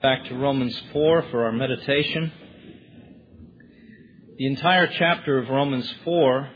Back to Romans 4 for our meditation. The entire chapter of Romans 4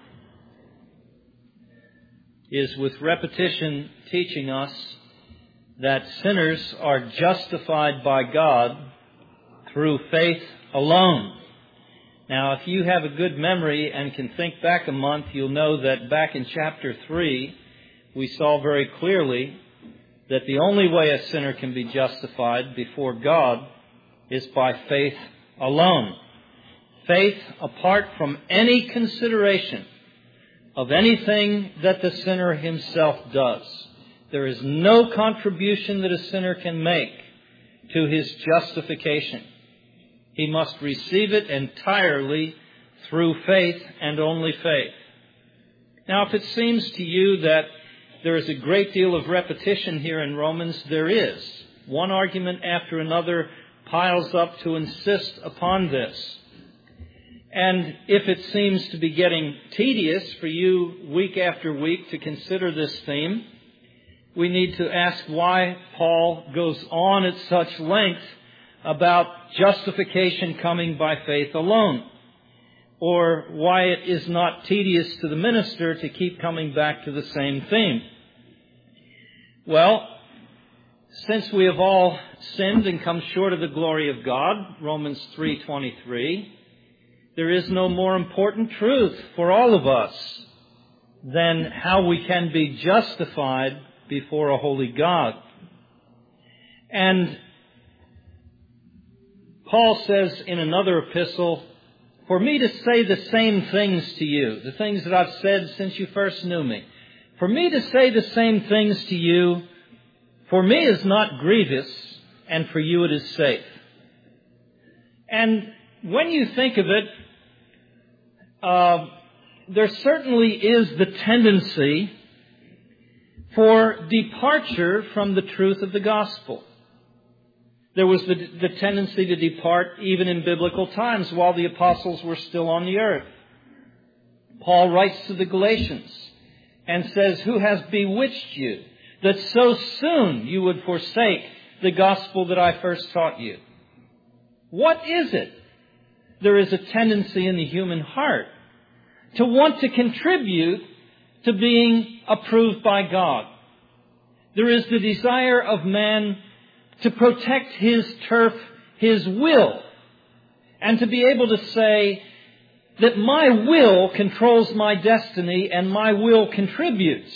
is with repetition teaching us that sinners are justified by God through faith alone. Now, if you have a good memory and can think back a month, you'll know that back in chapter 3, we saw very clearly that the only way a sinner can be justified before God is by faith alone. Faith apart from any consideration of anything that the sinner himself does. There is no contribution that a sinner can make to his justification. He must receive it entirely through faith and only faith. Now, if it seems to you that there is a great deal of repetition here in Romans, there is. One argument after another piles up to insist upon this. And if it seems to be getting tedious for you week after week to consider this theme, we need to ask why Paul goes on at such length about justification coming by faith alone, or why it is not tedious to the minister to keep coming back to the same theme. Well, since we have all sinned and come short of the glory of God, Romans 3:23, there is no more important truth for all of us than how we can be justified before a holy God. And Paul says in another epistle, for me to say the same things to you, the things that I've said since you first knew me, for me to say the same things to you, for me is not grievous, and for you it is safe. And when you think of it, there certainly is the tendency for departure from the truth of the gospel. There was the tendency to depart even in biblical times while the apostles were still on the earth. Paul writes to the Galatians and says, who has bewitched you that so soon you would forsake the gospel that I first taught you? What is it? There is a tendency in the human heart to want to contribute to being approved by God. There is the desire of man to protect his turf, his will, and to be able to say that my will controls my destiny and my will contributes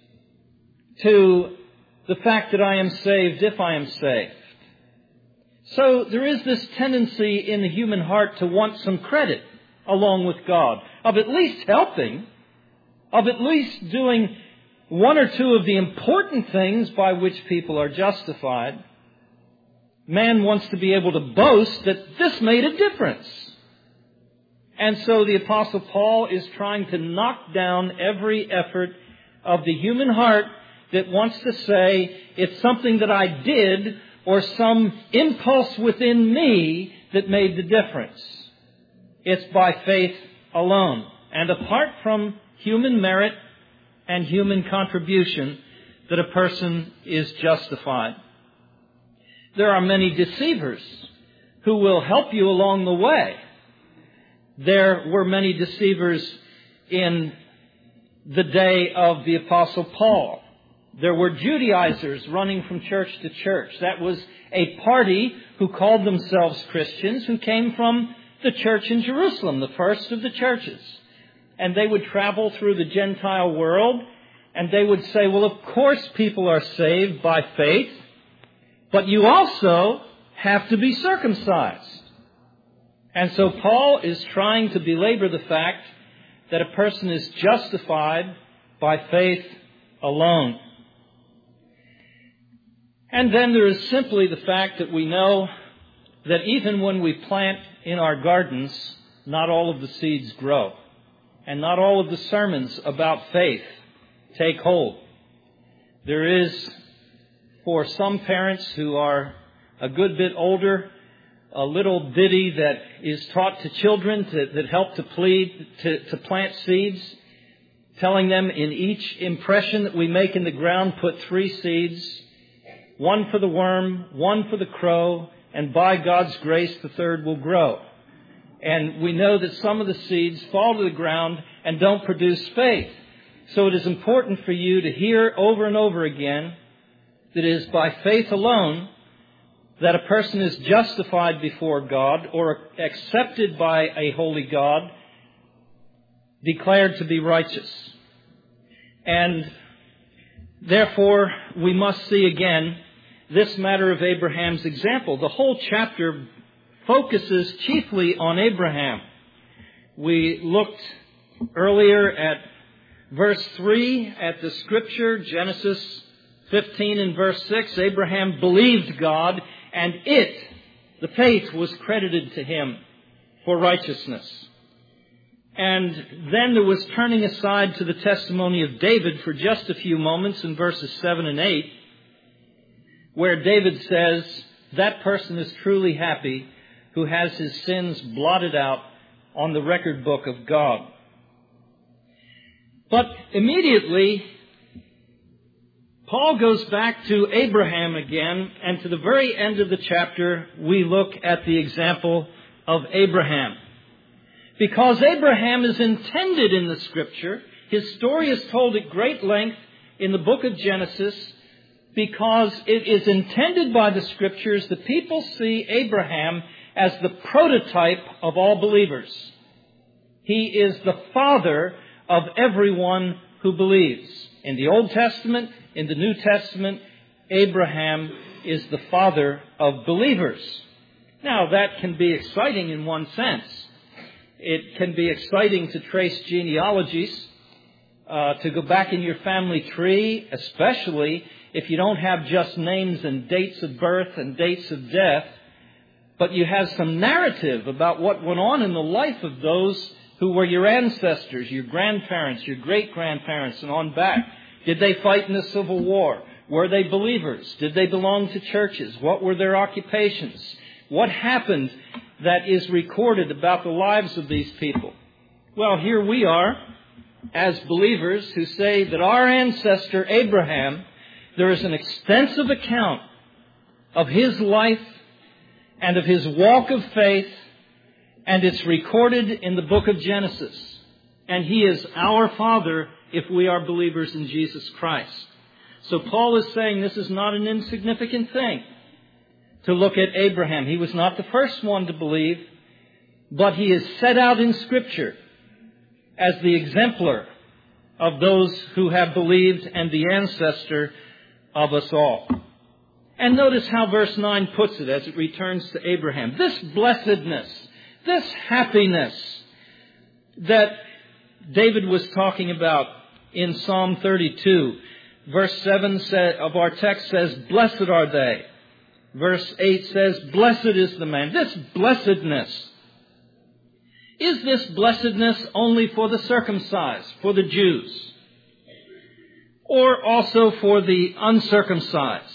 to the fact that I am saved if I am saved. So there is this tendency in the human heart to want some credit along with God, of at least helping, of at least doing one or two of the important things by which people are justified. Man wants to be able to boast that this made a difference. And so the Apostle Paul is trying to knock down every effort of the human heart that wants to say it's something that I did or some impulse within me that made the difference. It's by faith alone. And apart from human merit and human contribution that a person is justified. There are many deceivers who will help you along the way. There were many deceivers in the day of the Apostle Paul. There were Judaizers running from church to church. That was a party who called themselves Christians who came from the church in Jerusalem, the first of the churches. And they would travel through the Gentile world and they would say, well, of course people are saved by faith, but you also have to be circumcised. And so Paul is trying to belabor the fact that a person is justified by faith alone. And then there is simply the fact that we know that even when we plant in our gardens, not all of the seeds grow. And not all of the sermons about faith take hold. There is, for some parents who are a good bit older, a little ditty that is taught to children that help to plant seeds, telling them in each impression that we make in the ground, put 3 seeds, one for the worm, one for the crow, and by God's grace, the third will grow. And we know that some of the seeds fall to the ground and don't produce faith. So it is important for you to hear over and over again that it is by faith alone that a person is justified before God or accepted by a holy God, declared to be righteous. And therefore, we must see again this matter of Abraham's example. The whole chapter focuses chiefly on Abraham. We looked earlier at verse 3 at the scripture, Genesis 15 and verse 6. Abraham believed God, and the faith was credited to him for righteousness. And then there was turning aside to the testimony of David for just a few moments in verses 7 and 8, where David says, that person is truly happy who has his sins blotted out on the record book of God. But immediately, Paul goes back to Abraham again, and to the very end of the chapter, we look at the example of Abraham. Because Abraham is intended in the Scripture, his story is told at great length in the book of Genesis, because it is intended by the Scriptures that people see Abraham as the prototype of all believers. He is the father of everyone who believes. In the Old Testament, in the New Testament, Abraham is the father of believers. Now, that can be exciting in one sense. It can be exciting to trace genealogies, to go back in your family tree, especially if you don't have just names and dates of birth and dates of death, but you have some narrative about what went on in the life of those who were your ancestors, your grandparents, your great-grandparents, and on back. Did they fight in the Civil War? Were they believers? Did they belong to churches? What were their occupations? What happened that is recorded about the lives of these people? Well, here we are as believers who say that our ancestor Abraham, there is an extensive account of his life and of his walk of faith, and it's recorded in the book of Genesis. And he is our father if we are believers in Jesus Christ. So Paul is saying this is not an insignificant thing to look at Abraham. He was not the first one to believe, but he is set out in Scripture as the exemplar of those who have believed and the ancestor of us all. And notice how verse 9 puts it as it returns to Abraham. This blessedness, this happiness that David was talking about in Psalm 32. Verse 7 of our text says, blessed are they. Verse 8 says, blessed is the man. This blessedness, is this blessedness only for the circumcised, for the Jews, or also for the uncircumcised?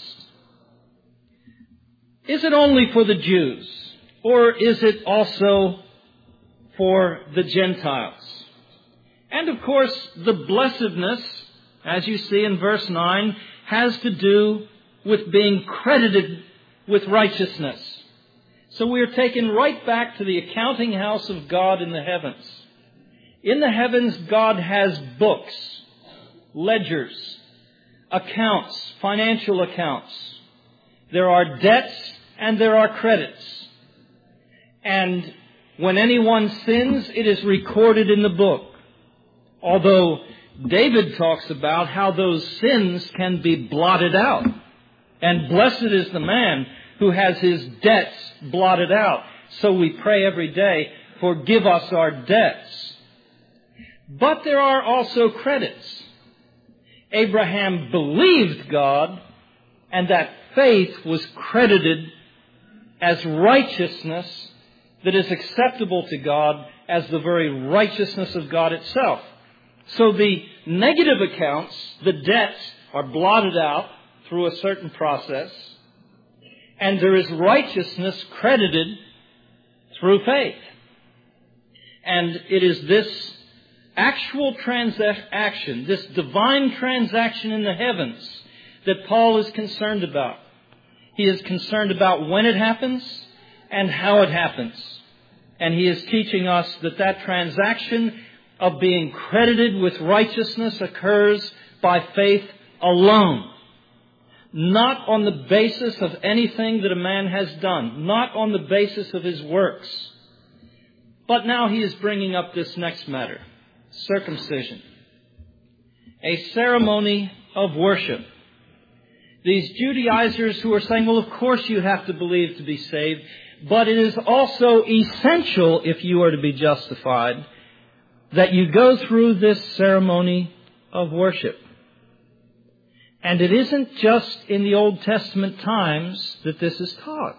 Is it only for the Jews, or is it also for the Gentiles? And of course, the blessedness, as you see in verse 9, has to do with being credited with righteousness. So we are taken right back to the accounting house of God in the heavens. In the heavens, God has books, ledgers, accounts, financial accounts. There are debts and there are credits. And when anyone sins, it is recorded in the book. Although David talks about how those sins can be blotted out. And blessed is the man who has his debts blotted out. So we pray every day, forgive us our debts. But there are also credits. Abraham believed God, and that faith was credited as righteousness that is acceptable to God as the very righteousness of God itself. So the negative accounts, the debts, are blotted out through a certain process, and there is righteousness credited through faith. And it is this actual transaction, this divine transaction in the heavens, that Paul is concerned about. He is concerned about when it happens and how it happens. And He is teaching us that that transaction of being credited with righteousness occurs by faith alone. Not on the basis of anything that a man has done. Not on the basis of his works. But now He is bringing up this next matter. Circumcision. A ceremony of worship. These Judaizers who are saying, well, of course you have to believe to be saved, but it is also essential, if you are to be justified, that you go through this ceremony of worship. And it isn't just in the Old Testament times that this is taught.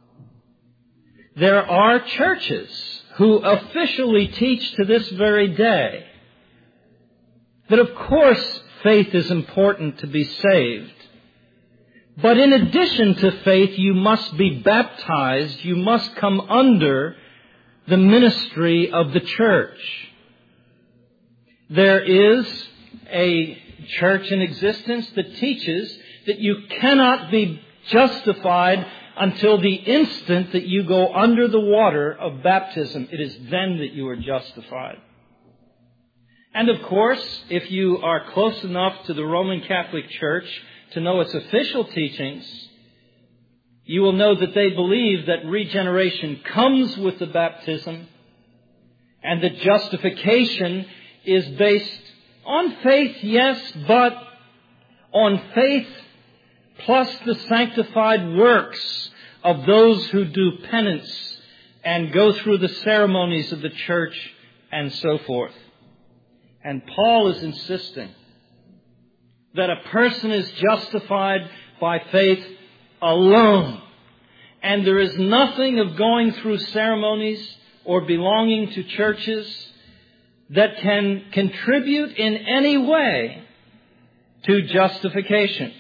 There are churches who officially teach to this very day that, of course, faith is important to be saved. But in addition to faith, you must be baptized. You must come under the ministry of the church. There is a church in existence that teaches that you cannot be justified until the instant that you go under the water of baptism. It is then that you are justified. And of course, if you are close enough to the Roman Catholic Church to know its official teachings, you will know that they believe that regeneration comes with the baptism and that justification is based on faith, yes, but on faith plus the sanctified works of those who do penance and go through the ceremonies of the church and so forth. And Paul is insisting that a person is justified by faith alone. And there is nothing of going through ceremonies or belonging to churches that can contribute in any way to justification.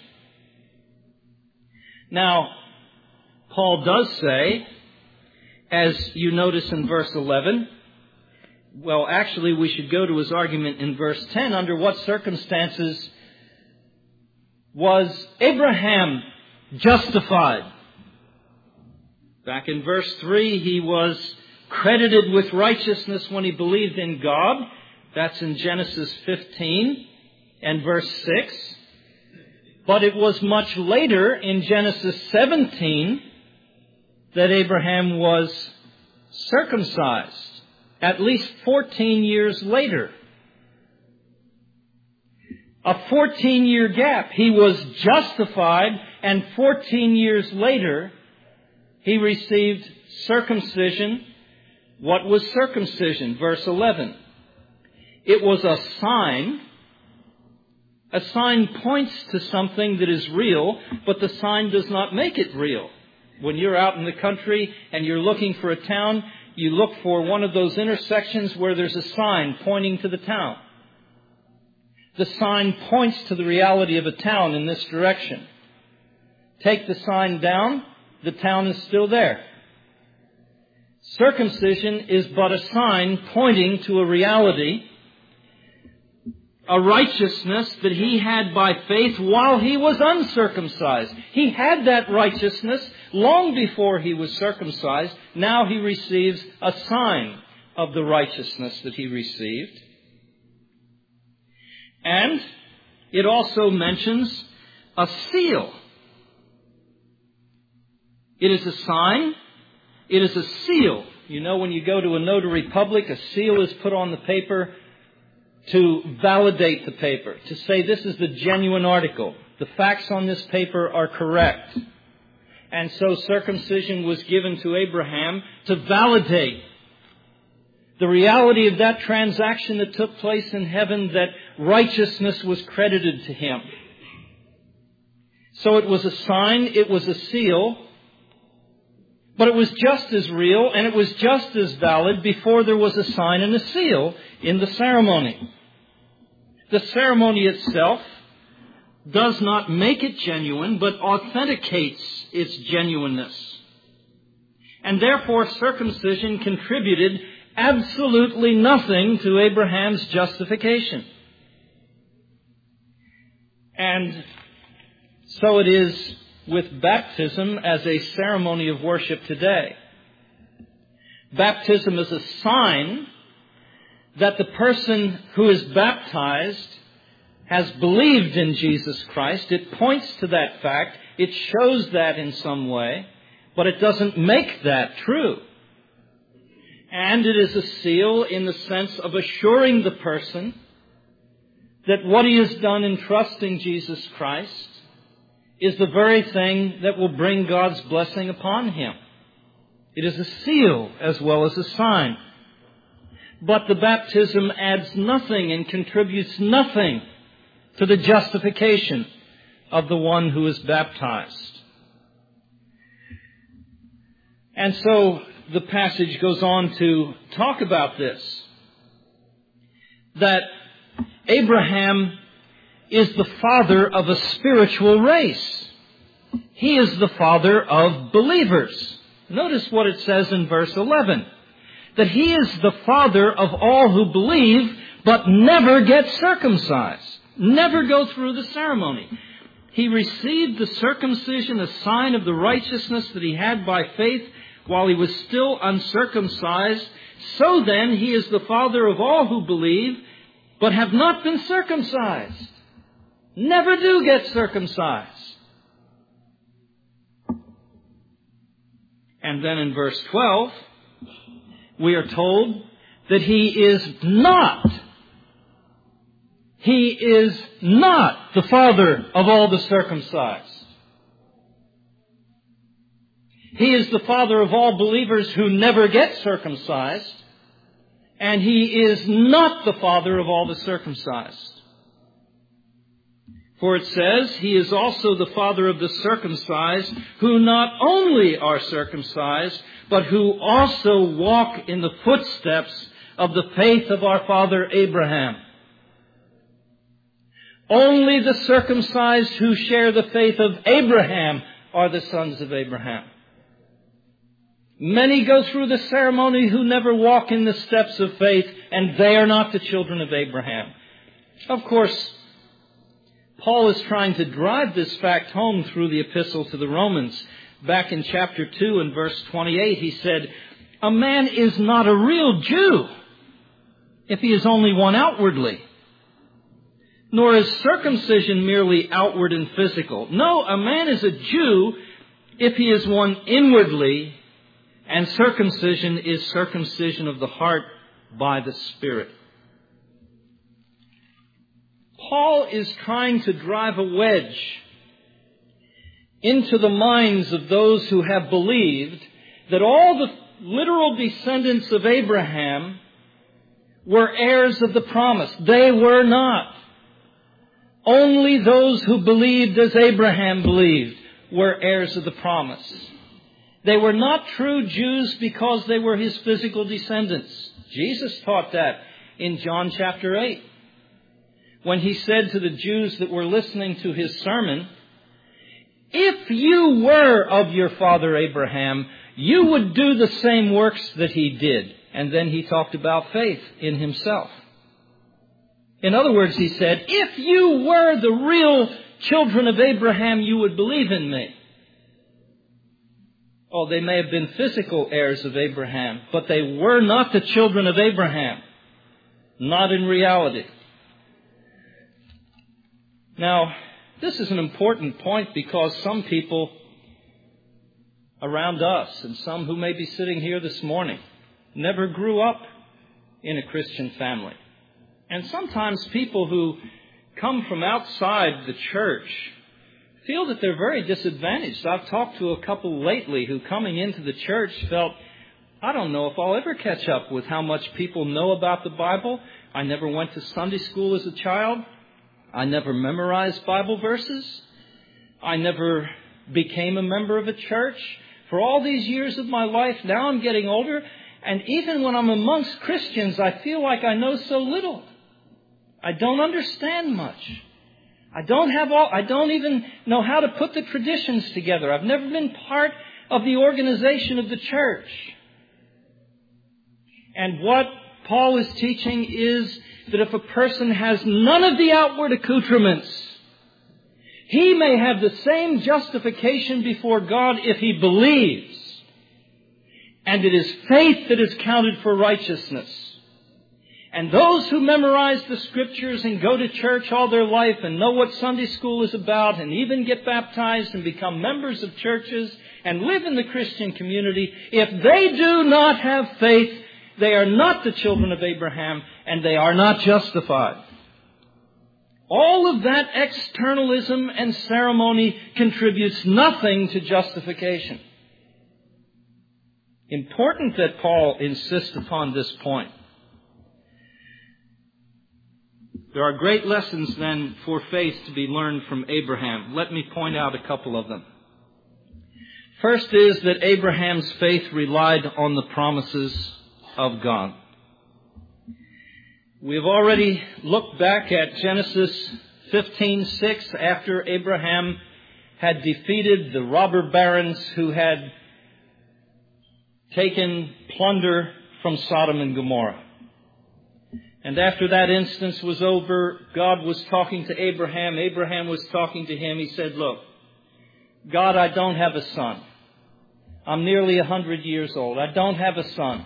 Now, Paul does say, as you notice in verse 11, well, actually, we should go to his argument in verse 10. Under what circumstances was Abraham justified? Back in verse 3, he was credited with righteousness when he believed in God. That's in Genesis 15 and verse 6. But it was much later in Genesis 17 that Abraham was circumcised. At least 14 years later. A 14-year gap. He was justified, and 14 years later, he received circumcision. What was circumcision? Verse 11. It was a sign. A sign points to something that is real, but the sign does not make it real. When you're out in the country and you're looking for a town, you look for one of those intersections where there's a sign pointing to the town. The sign points to the reality of a town in this direction. Take the sign down, the town is still there. Circumcision is but a sign pointing to a reality, a righteousness that he had by faith while he was uncircumcised. He had that righteousness long before he was circumcised. Now he receives a sign of the righteousness that he received. And it also mentions a seal. It is a sign. It is a seal. You know, when you go to a notary public, a seal is put on the paper to validate the paper, to say this is the genuine article. The facts on this paper are correct. And so circumcision was given to Abraham to validate the reality of that transaction that took place in heaven, that righteousness was credited to him. So it was a sign, it was a seal, but it was just as real and it was just as valid before there was a sign and a seal in the ceremony. The ceremony itself does not make it genuine, but authenticates its genuineness. And therefore, circumcision contributed absolutely nothing to Abraham's justification. And so it is with baptism as a ceremony of worship today. Baptism is a sign that the person who is baptized has believed in Jesus Christ. It points to that fact. It shows that in some way, but it doesn't make that true. And it is a seal in the sense of assuring the person that what he has done in trusting Jesus Christ is the very thing that will bring God's blessing upon him. It is a seal as well as a sign. But the baptism adds nothing and contributes nothing to the justification of the one who is baptized. And so the passage goes on to talk about this, that Abraham is the father of a spiritual race. He is the father of believers. Notice what it says in verse 11, that he is the father of all who believe but never get circumcised, never go through the ceremony. He received the circumcision, a sign of the righteousness that he had by faith while he was still uncircumcised. So then he is the father of all who believe but have not been circumcised, never do get circumcised. And then in verse 12, we are told that he is not the father of all the circumcised. He is the father of all believers who never get circumcised, and he is not the father of all the circumcised. For it says, he is also the father of the circumcised, who not only are circumcised, but who also walk in the footsteps of the faith of our father Abraham. Only the circumcised who share the faith of Abraham are the sons of Abraham. Many go through the ceremony who never walk in the steps of faith, and they are not the children of Abraham. Of course, Paul is trying to drive this fact home through the epistle to the Romans. Back in chapter 2 and verse 28, he said, "A man is not a real Jew if he is only one outwardly. Nor is circumcision merely outward and physical. No, a man is a Jew if he is one inwardly, and circumcision is circumcision of the heart by the Spirit." Paul is trying to drive a wedge into the minds of those who have believed that all the literal descendants of Abraham were heirs of the promise. They were not. Only those who believed as Abraham believed were heirs of the promise. They were not true Jews because they were his physical descendants. Jesus taught that in John chapter 8. When he said to the Jews that were listening to his sermon, "If you were of your father Abraham, you would do the same works that he did." And then he talked about faith in himself. In other words, he said, if you were the real children of Abraham, you would believe in me. Oh, they may have been physical heirs of Abraham, but they were not the children of Abraham. Not in reality. Now, this is an important point because some people around us and some who may be sitting here this morning never grew up in a Christian family. And sometimes people who come from outside the church feel that they're very disadvantaged. I've talked to a couple lately who coming into the church felt, I don't know if I'll ever catch up with how much people know about the Bible. I never went to Sunday school as a child. I never memorized Bible verses. I never became a member of a church. For all these years of my life, now I'm getting older, and even when I'm amongst Christians, I feel like I know so little. I don't understand much. I don't even know how to put the traditions together. I've never been part of the organization of the church. And what Paul is teaching is that if a person has none of the outward accoutrements, he may have the same justification before God if he believes. And it is faith that is counted for righteousness. And those who memorize the Scriptures and go to church all their life and know what Sunday school is about and even get baptized and become members of churches and live in the Christian community, if they do not have faith, they are not the children of Abraham and they are not justified. All of that externalism and ceremony contributes nothing to justification. Important that Paul insists upon this point. There are great lessons then for faith to be learned from Abraham. Let me point out a couple of them. First is that Abraham's faith relied on the promises of God. We've already looked back at Genesis 15:6 after Abraham had defeated the robber barons who had taken plunder from Sodom and Gomorrah. And after that instance was over, God was talking to Abraham. Abraham was talking to him. He said, look, God, I don't have a son. I'm nearly 100 years old. I don't have a son.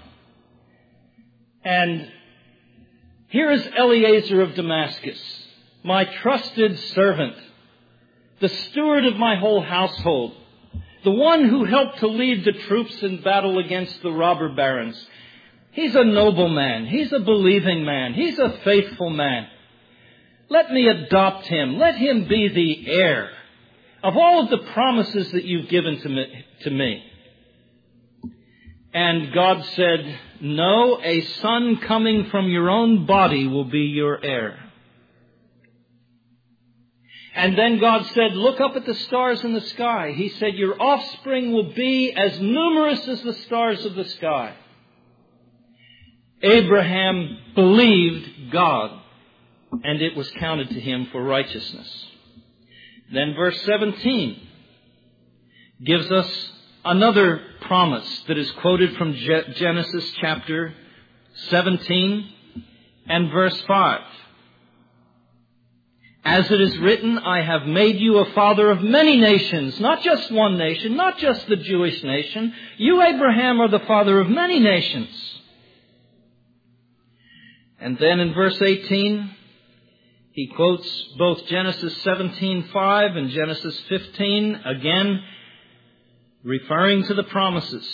And here is Eliezer of Damascus, my trusted servant, the steward of my whole household, the one who helped to lead the troops in battle against the robber barons. He's a noble man. He's a believing man. He's a faithful man. Let me adopt him. Let him be the heir of all of the promises that you've given to me. And God said, no, a son coming from your own body will be your heir. And then God said, look up at the stars in the sky. He said, your offspring will be as numerous as the stars of the sky. Abraham believed God, and it was counted to him for righteousness. Then verse 17 gives us another promise that is quoted from Genesis chapter 17 and verse 5. As it is written, I have made you a father of many nations, not just one nation, not just the Jewish nation. You, Abraham, are the father of many nations. And then in verse 18, he quotes both Genesis 17:5 and Genesis 15, again referring to the promises.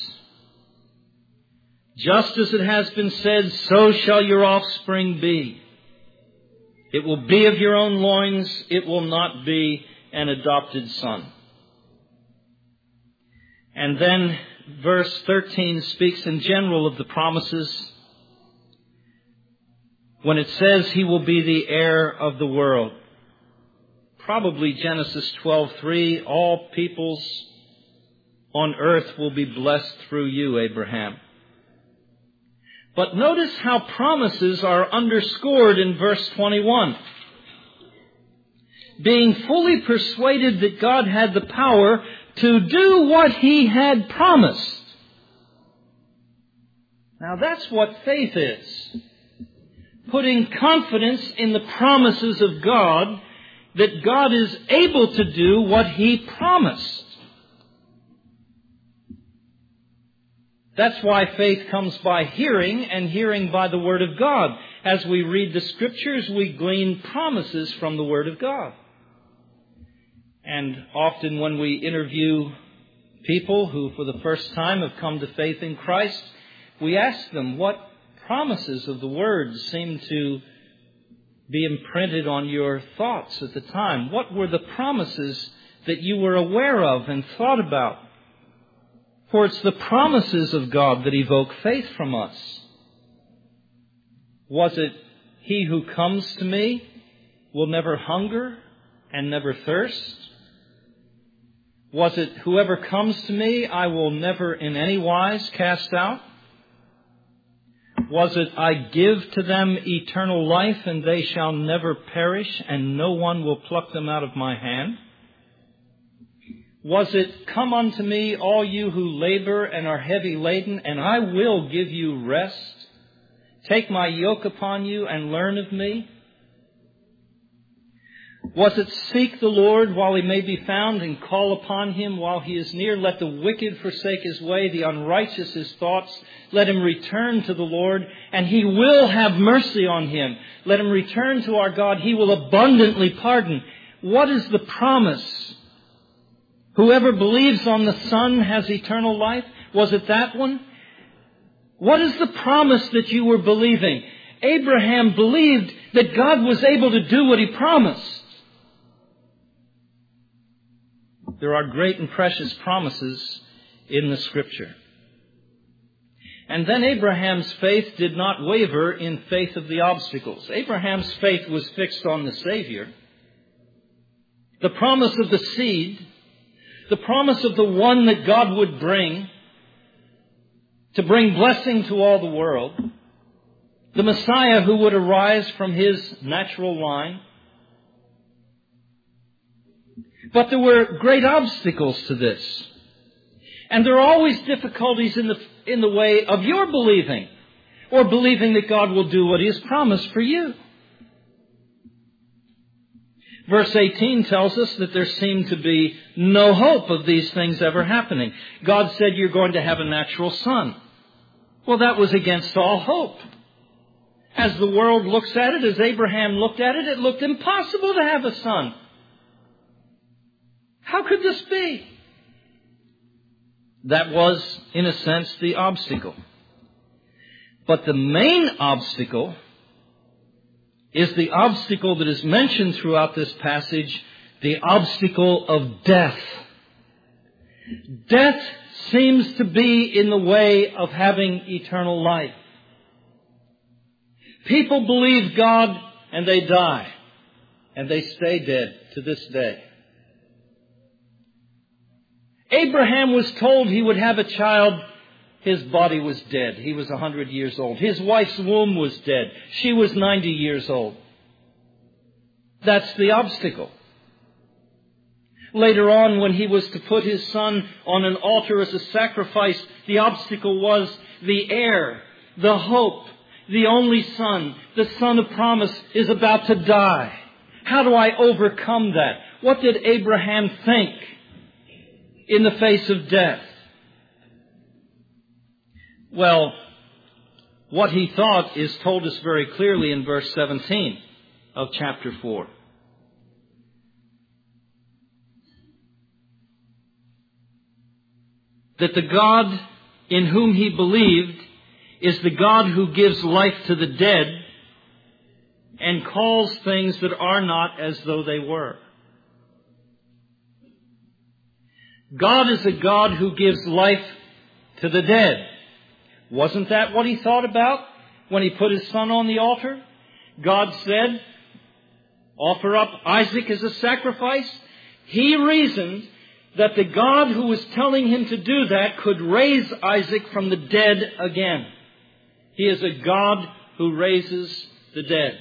Just as it has been said, so shall your offspring be. It will be of your own loins. It will not be an adopted son. And then verse 13 speaks in general of the promises when it says he will be the heir of the world. Probably Genesis 12:3, all peoples on earth will be blessed through you, Abraham. But notice how promises are underscored in verse 21. Being fully persuaded that God had the power to do what he had promised. Now that's what faith is. Putting confidence in the promises of God, that God is able to do what he promised. That's why faith comes by hearing, and hearing by the Word of God. As we read the Scriptures, we glean promises from the Word of God. And often when we interview people who for the first time have come to faith in Christ, we ask them what promises of the Word seem to be imprinted on your thoughts at the time. What were the promises that you were aware of and thought about? For it's the promises of God that evoke faith from us. Was it, he who comes to me will never hunger and never thirst? Was it, whoever comes to me I will never in any wise cast out? Was it, I give to them eternal life and they shall never perish and no one will pluck them out of my hand? Was it, come unto me, all you who labor and are heavy laden, and I will give you rest? Take my yoke upon you and learn of me. Was it, seek the Lord while he may be found, and call upon him while he is near? Let the wicked forsake his way, the unrighteous his thoughts. Let him return to the Lord, and he will have mercy on him. Let him return to our God. He will abundantly pardon. What is the promise? Whoever believes on the Son has eternal life. Was it that one? What is the promise that you were believing? Abraham believed that God was able to do what he promised. There are great and precious promises in the Scripture. And then Abraham's faith did not waver in faith of the obstacles. Abraham's faith was fixed on the Savior. The promise of the seed, the promise of the one that God would bring to bring blessing to all the world, the Messiah who would arise from his natural line. But there were great obstacles to this. And there are always difficulties in the way of your believing, or believing that God will do what he has promised for you. Verse 18 tells us that there seemed to be no hope of these things ever happening. God said, you're going to have a natural son. Well, that was against all hope. As the world looks at it, as Abraham looked at it, it looked impossible to have a son. How could this be? That was, in a sense, the obstacle. But the main obstacle is the obstacle that is mentioned throughout this passage, the obstacle of death. Death seems to be in the way of having eternal life. People believe God and they die, and they stay dead to this day. Abraham was told he would have a child. His body was dead. He was 100 years old. His wife's womb was dead. She was 90 years old. That's the obstacle. Later on, when he was to put his son on an altar as a sacrifice, the obstacle was the heir, the hope, the only son, the son of promise is about to die. How do I overcome that? What did Abraham think in the face of death? Well, what he thought is told us very clearly in verse 17 of chapter 4. That the God in whom he believed is the God who gives life to the dead and calls things that are not as though they were. God is a God who gives life to the dead. Wasn't that what he thought about when he put his son on the altar? God said, offer up Isaac as a sacrifice. He reasoned that the God who was telling him to do that could raise Isaac from the dead again. He is a God who raises the dead.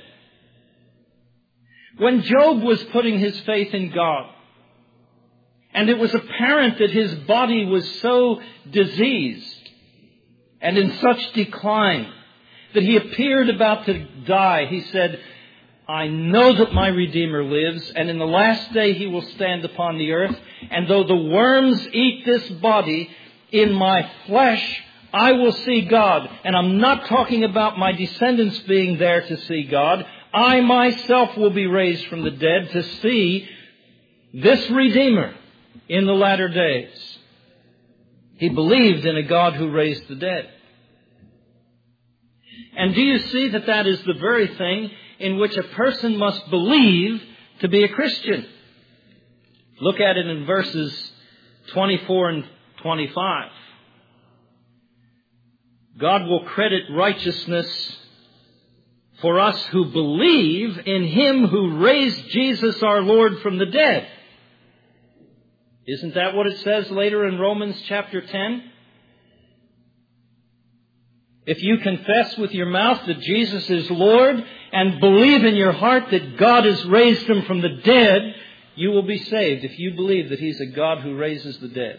When Job was putting his faith in God, and it was apparent that his body was so diseased and in such decline that he appeared about to die, he said, I know that my Redeemer lives, and in the last day he will stand upon the earth, and though the worms eat this body, in my flesh I will see God. And I'm not talking about my descendants being there to see God. I myself will be raised from the dead to see this Redeemer in the latter days. He believed in a God who raised the dead. And do you see that that is the very thing in which a person must believe to be a Christian? Look at it in verses 24 and 25. God will credit righteousness for us who believe in Him who raised Jesus our Lord from the dead. Isn't that what it says later in Romans chapter 10? If you confess with your mouth that Jesus is Lord and believe in your heart that God has raised Him from the dead, you will be saved if you believe that He's a God who raises the dead.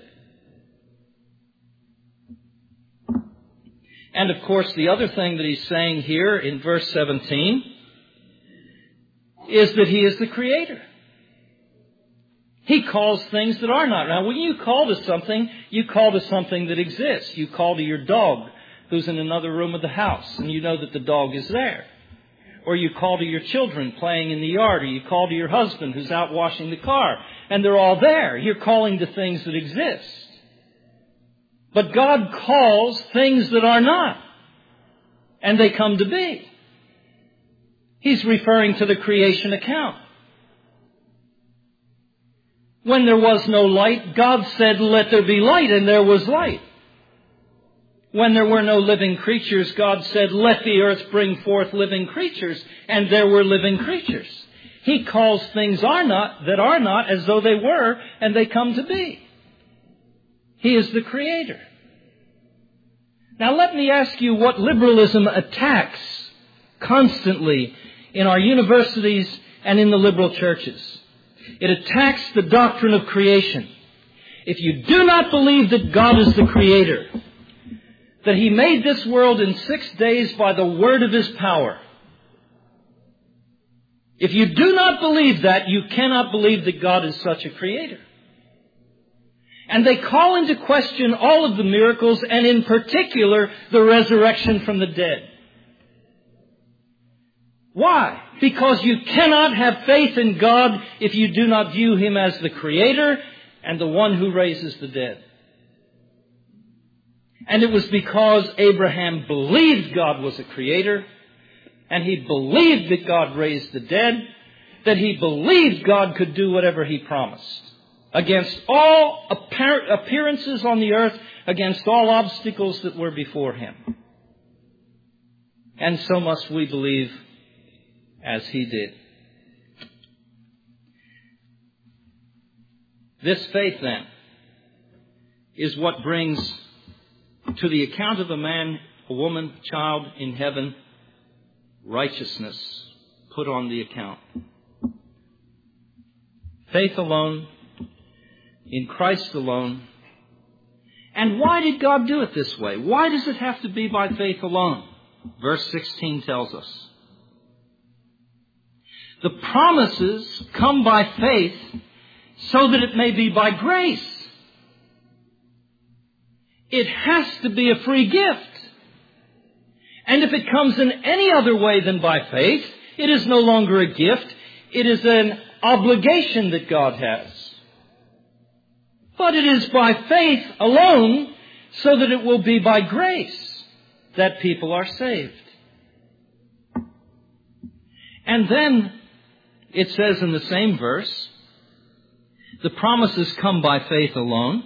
And of course, the other thing that he's saying here in verse 17 is that He is the Creator. He calls things that are not. Now, when you call to something, you call to something that exists. You call to your dog who's in another room of the house, and you know that the dog is there. Or you call to your children playing in the yard, or you call to your husband who's out washing the car, and they're all there. You're calling to things that exist. But God calls things that are not, and they come to be. He's referring to the creation account. When there was no light, God said, "Let there be light," and there was light. When there were no living creatures, God said, "Let the earth bring forth living creatures," and there were living creatures. He calls things that are not as though they were, and they come to be. He is the Creator. Now let me ask you what liberalism attacks constantly in our universities and in the liberal churches. It attacks the doctrine of creation. If you do not believe that God is the Creator, that He made this world in 6 days by the word of His power, if you do not believe that, you cannot believe that God is such a Creator. And they call into question all of the miracles, and in particular, the resurrection from the dead. Why? Because you cannot have faith in God if you do not view Him as the Creator and the one who raises the dead. And it was because Abraham believed God was a Creator, and he believed that God raised the dead, that he believed God could do whatever He promised. Against all appearances on the earth, against all obstacles that were before him. And so must we believe as he did. This faith, then, is what brings to the account of a man, a woman, child in heaven, righteousness put on the account. Faith alone, in Christ alone. And why did God do it this way? Why does it have to be by faith alone? Verse 16 tells us. The promises come by faith so that it may be by grace. It has to be a free gift. And if it comes in any other way than by faith, it is no longer a gift. It is an obligation that God has. But it is by faith alone, so that it will be by grace that people are saved. And then it says in the same verse, the promises come by faith alone,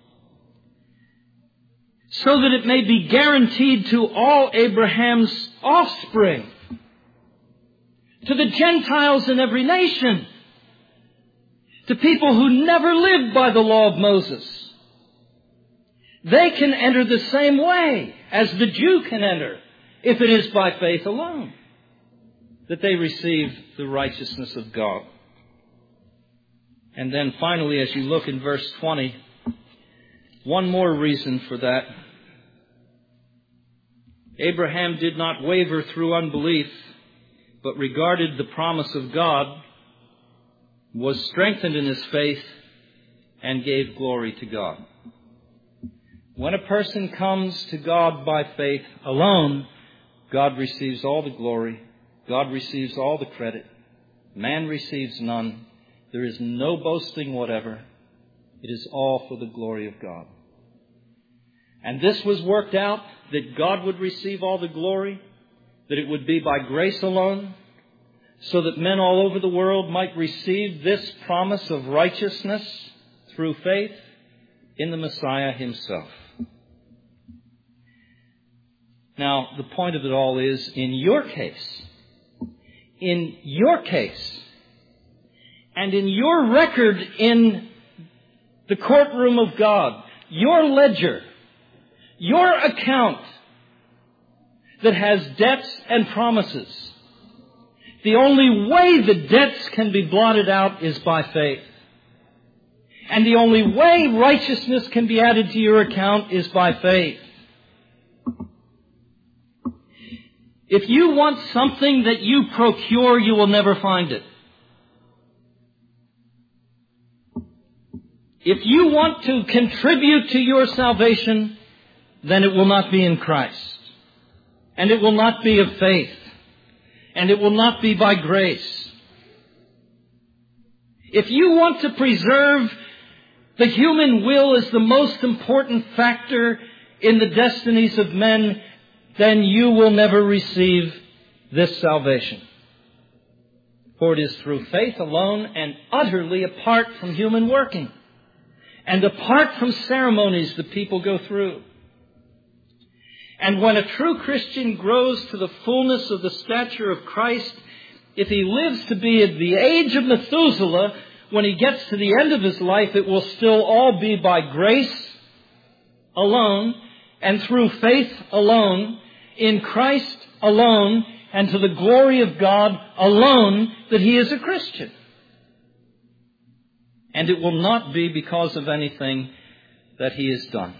so that it may be guaranteed to all Abraham's offspring, to the Gentiles in every nation, to people who never lived by the law of Moses. They can enter the same way as the Jew can enter, if it is by faith alone that they receive the righteousness of God. And then finally, as you look in verse 20, one more reason for that. Abraham did not waver through unbelief, but regarded the promise of God, was strengthened in his faith, and gave glory to God. When a person comes to God by faith alone, God receives all the glory. God receives all the credit. Man receives none. There is no boasting whatever. It is all for the glory of God. And this was worked out, that God would receive all the glory, that it would be by grace alone, so that men all over the world might receive this promise of righteousness through faith in the Messiah himself. Now, the point of it all is, in your case, and in your record in the courtroom of God, your ledger, your account that has debts and promises, the only way the debts can be blotted out is by faith. And the only way righteousness can be added to your account is by faith. If you want something that you procure, you will never find it. If you want to contribute to your salvation, then it will not be in Christ. And it will not be of faith. And it will not be by grace. If you want to preserve the human will as the most important factor in the destinies of men, then you will never receive this salvation. For it is through faith alone and utterly apart from human working and apart from ceremonies that people go through. And when a true Christian grows to the fullness of the stature of Christ, if he lives to be at the age of Methuselah, when he gets to the end of his life, it will still all be by grace alone and through faith alone, in Christ alone, and to the glory of God alone, that he is a Christian. And it will not be because of anything that he has done.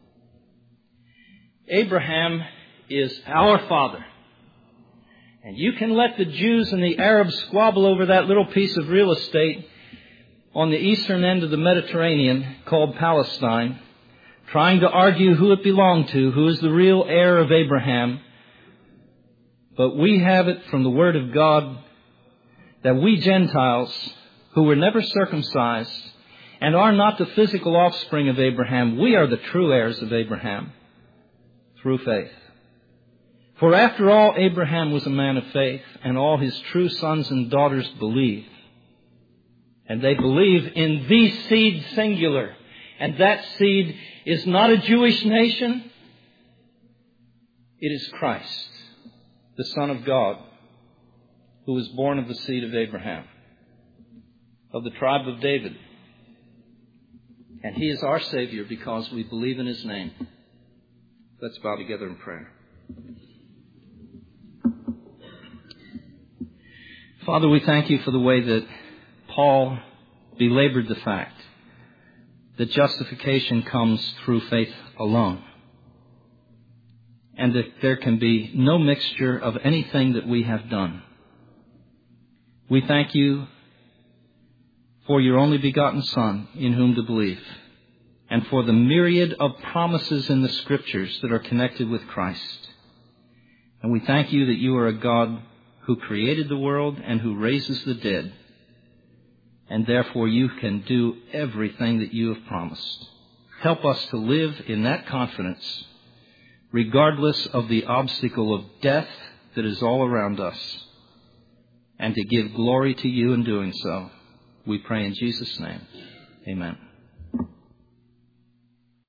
Abraham is our father. And you can let the Jews and the Arabs squabble over that little piece of real estate on the eastern end of the Mediterranean called Palestine, trying to argue who it belonged to, who is the real heir of Abraham. But we have it from the Word of God that we Gentiles, who were never circumcised and are not the physical offspring of Abraham, we are the true heirs of Abraham through faith. For after all, Abraham was a man of faith, and all his true sons and daughters believe. And they believe in the seed singular. And that seed is not a Jewish nation. It is Christ, the Son of God, who was born of the seed of Abraham, of the tribe of David. And he is our Savior because we believe in his name. Let's bow together in prayer. Father, we thank you for the way that Paul belabored the fact that justification comes through faith alone, and that there can be no mixture of anything that we have done. We thank you for your only begotten Son in whom to believe, and for the myriad of promises in the Scriptures that are connected with Christ. And we thank you that you are a God who created the world and who raises the dead, and therefore you can do everything that you have promised. Help us to live in that confidence, regardless of the obstacle of death that is all around us, and to give glory to you in doing so. We pray in Jesus' name. Amen.